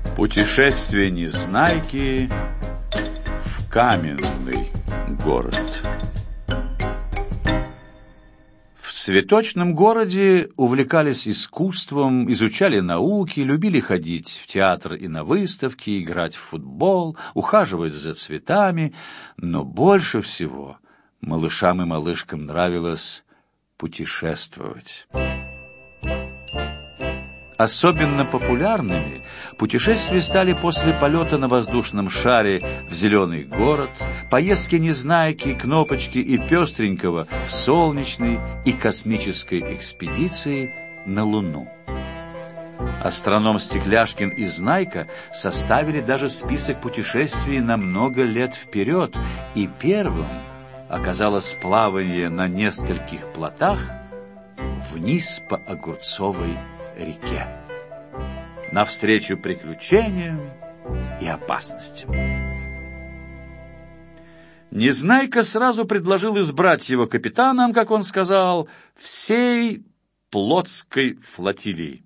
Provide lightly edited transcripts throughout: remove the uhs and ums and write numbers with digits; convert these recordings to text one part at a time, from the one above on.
Путешествие Незнайки в каменный город. В цветочном городе увлекались искусством, изучали науки, любили ходить в театр и на выставки, играть в футбол, ухаживать за цветами, но больше всего малышам и малышкам нравилось путешествовать. Особенно популярными путешествия стали после полета на воздушном шаре в зеленый город, поездки Незнайки, Кнопочки и Пестренького в солнечной и космической экспедиции на Луну. Астроном Стекляшкин и Знайка составили даже список путешествий на много лет вперед, и первым оказалось плавание на нескольких плотах вниз по Огурцовой реке, навстречу приключениям и опасностям. Незнайка сразу предложил избрать его капитаном, как он сказал, всей Плотской флотилии.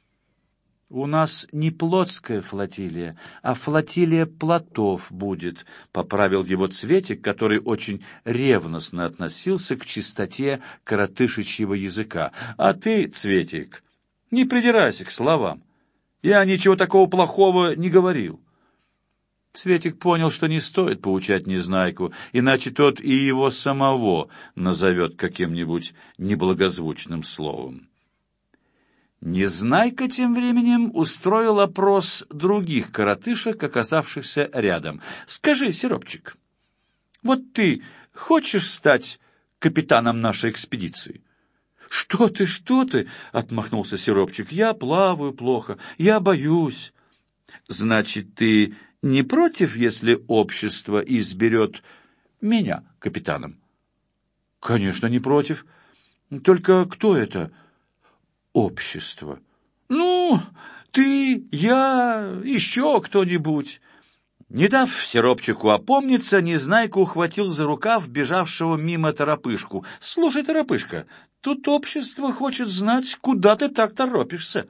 «У нас не Плотская флотилия, а флотилия плотов будет», — поправил его Цветик, который очень ревностно относился к чистоте коротышечьего языка. «А ты, Цветик, не придирайся к словам. Я ничего такого плохого не говорил». Цветик понял, что не стоит поучать Незнайку, иначе тот и его самого назовет каким-нибудь неблагозвучным словом. Незнайка тем временем устроил опрос других коротышек, оказавшихся рядом. «Скажи, Сиропчик, вот ты хочешь стать капитаном нашей экспедиции?» «Что ты?» — отмахнулся Сиропчик. «Я плаваю плохо, я боюсь». «Значит, ты не против, если общество изберет меня капитаном?» «Конечно, не против. Только кто это общество?» «Ну, ты, я, еще кто-нибудь». Не дав Сиропчику опомниться, Незнайка ухватил за рукав бежавшего мимо Торопышку. «Слушай, Торопышка, тут общество хочет знать, куда ты так торопишься».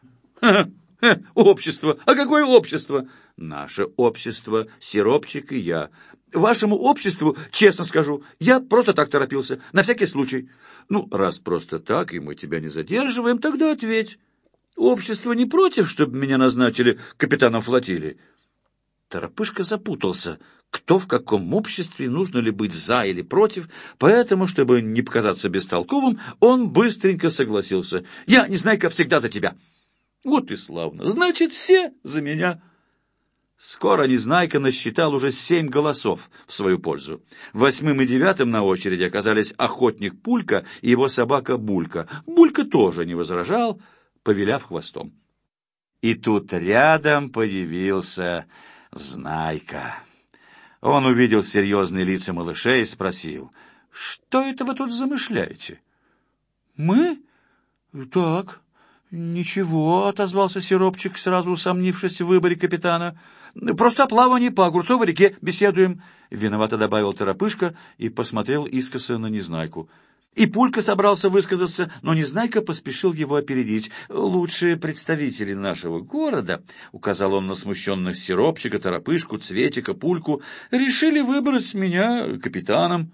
«Общество? А какое общество?» «Наше общество, Сиропчик и я». «Вашему обществу, честно скажу, я просто так торопился, на всякий случай». «Ну, раз просто так, и мы тебя не задерживаем, тогда ответь. Общество не против, чтобы меня назначили капитаном флотилии?» Торопышка запутался, кто в каком обществе, нужно ли быть за или против, поэтому, чтобы не показаться бестолковым, он быстренько согласился. «Я, Незнайка, всегда за тебя». «Вот и славно, значит, все за меня». Скоро Незнайка насчитал уже 7 голосов в свою пользу. 8-м и 9-м на очереди оказались охотник Пулька и его собака Булька. Булька тоже не возражал, повиляв хвостом. И тут рядом появился Знайка. Он увидел серьезные лица малышей и спросил: «Что это вы тут замышляете?» «Мы? Так, ничего», — отозвался Сиропчик, сразу усомнившись в выборе капитана. «Просто о плавании по Огурцовой реке беседуем», — виновато добавил Торопышка и посмотрел искоса на Незнайку. И Пулька собрался высказаться, но Незнайка поспешил его опередить. «Лучшие представители нашего города», — указал он на смущенных Сиропчика, Торопышку, Цветика, Пульку, — «решили выбрать меня капитаном».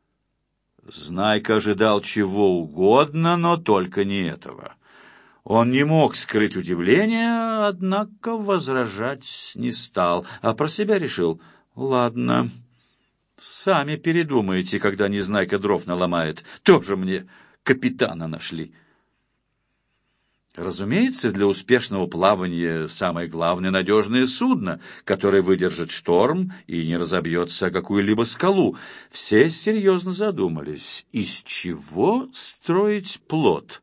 Знайка ожидал чего угодно, но только не этого. Он не мог скрыть удивления, однако возражать не стал, а про себя решил: «Ладно, сами передумаете, когда Незнайка дров наломает. Тоже мне капитана нашли». Разумеется, для успешного плавания самое главное — надежное судно, которое выдержит шторм и не разобьется о какую-либо скалу. Все серьезно задумались, из чего строить плот.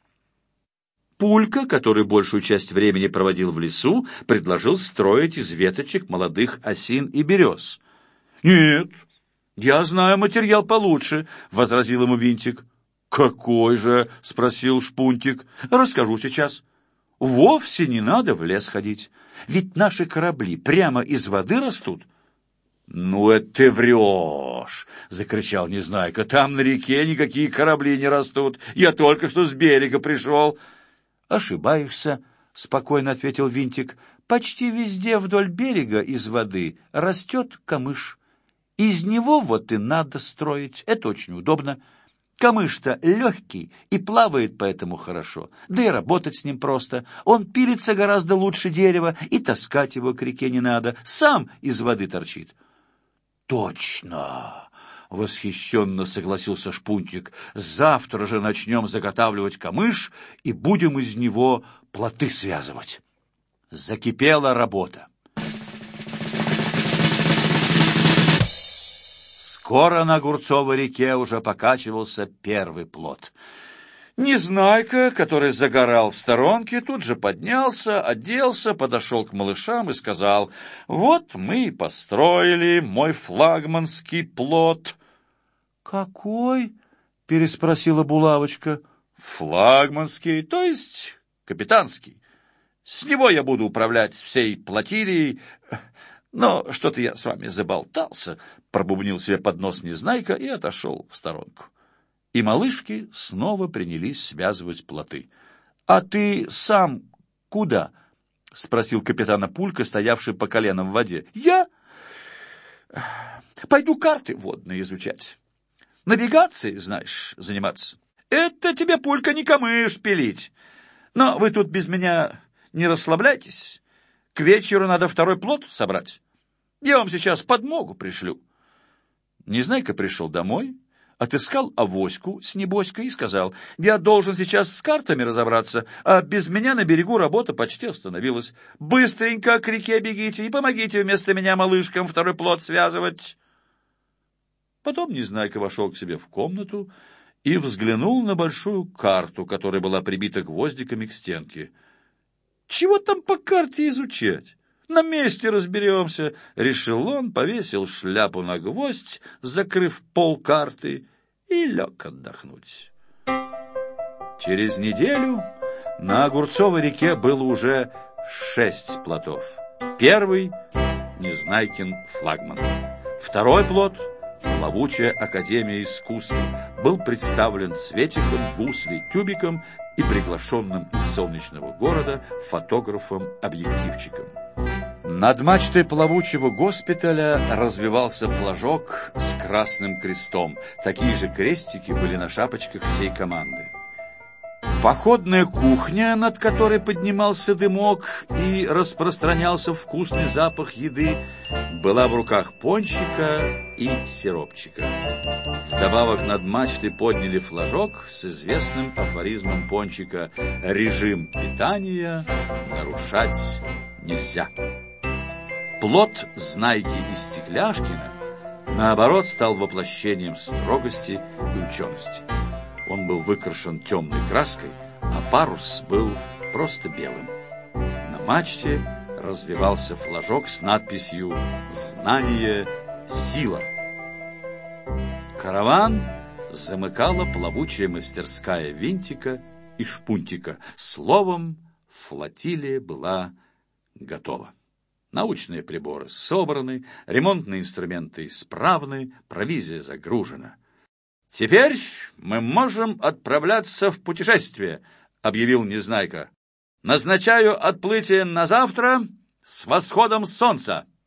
Пулька, который большую часть времени проводил в лесу, предложил строить из веточек молодых осин и берез. «Нет, я знаю материал получше», — возразил ему Винтик. «Какой же?» — спросил Шпунтик. «Расскажу сейчас. Вовсе не надо в лес ходить, ведь наши корабли прямо из воды растут». «Ну, это ты врешь!» — закричал Незнайка. «Там на реке никакие корабли не растут. Я только что с берега пришел». «Ошибаешься», — спокойно ответил Винтик. «Почти везде вдоль берега из воды растет камыш. Из него вот и надо строить. Это очень удобно. Камыш-то легкий и плавает поэтому хорошо, да и работать с ним просто. Он пилится гораздо лучше дерева, и таскать его к реке не надо, сам из воды торчит». «Точно!» — восхищенно согласился Шпунтик. «Завтра же начнем заготавливать камыш и будем из него плоты связывать». Закипела работа. Скоро на Огурцовой реке уже покачивался первый плот. Незнайка, который загорал в сторонке, тут же поднялся, оделся, подошел к малышам и сказал: «Вот мы и построили мой флагманский плот». «Какой?» — переспросила булавочка. «Флагманский, то есть капитанский. С него я буду управлять всей плотилией. Но что-то я с вами заболтался», — пробубнил себе под нос Незнайка и отошел в сторонку. И малышки снова принялись связывать плоты. «А ты сам куда?» — спросил капитана Пулька, стоявший по колено в воде. «Я? Пойду карты водные изучать. Навигацией, знаешь, заниматься. Это тебе, Пулька, не камыш пилить. Но вы тут без меня не расслабляйтесь. К вечеру надо второй плот собрать. Я вам сейчас подмогу пришлю». Незнайка пришел домой, отыскал Авоську с Небоськой и сказал: «Я должен сейчас с картами разобраться, а без меня на берегу работа почти остановилась. Быстренько к реке бегите и помогите вместо меня малышкам второй плот связывать». Потом Незнайка вошел к себе в комнату и взглянул на большую карту, которая была прибита гвоздиками к стенке. «Чего там по карте изучать? На месте разберемся», — решил он, повесил шляпу на гвоздь, закрыв пол карты, и лег отдохнуть. Через неделю на Огурцовой реке было уже 6 плотов. Первый — Незнайкин флагман. Второй плот — Плавучая академия искусств, был представлен Светиком, Гуслей, Тюбиком и приглашенным из солнечного города фотографом-объективчиком. Над мачтой плавучего госпиталя развивался флажок с красным крестом. Такие же крестики были на шапочках всей команды. Походная кухня, над которой поднимался дымок и распространялся вкусный запах еды, была в руках Пончика и Сиропчика. Вдобавок над мачтой подняли флажок с известным афоризмом Пончика: «Режим питания нарушать нельзя». Плот Знайки и Стекляшкина, наоборот, стал воплощением строгости и учености. Он был выкрашен темной краской, а парус был просто белым. На мачте развивался флажок с надписью «Знание – сила». Караван замыкала плавучая мастерская Винтика и Шпунтика. Словом, флотилия была готова. Научные приборы собраны, ремонтные инструменты исправны, провизия загружена. «Теперь мы можем отправляться в путешествие», — объявил Незнайка. «Назначаю отплытие на завтра с восходом солнца».